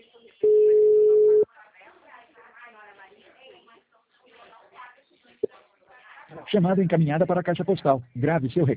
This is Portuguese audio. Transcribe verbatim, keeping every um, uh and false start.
Chamada encaminhada para a caixa postal. Grave seu recado.